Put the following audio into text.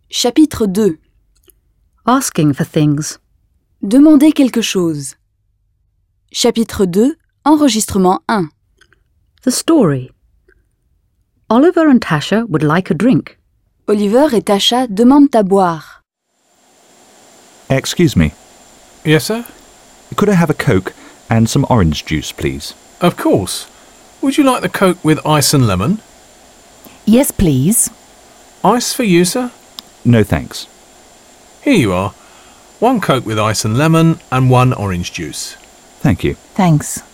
Chapitre 2. Asking for things. Demander quelque chose. Chapitre 2. Enregistrement 1. The story. Oliver and Tasha would like a drink. Oliver et Tasha demandent à boire. Excuse me, Yes, sir? could I have a Coke and some orange juice, please? Of course. Would you like the Coke with ice and lemon? Yes, please. Ice for you, sir? No thanks. Here you are. 1 Coke with ice and lemon and 1 orange juice. Thank you. Thanks.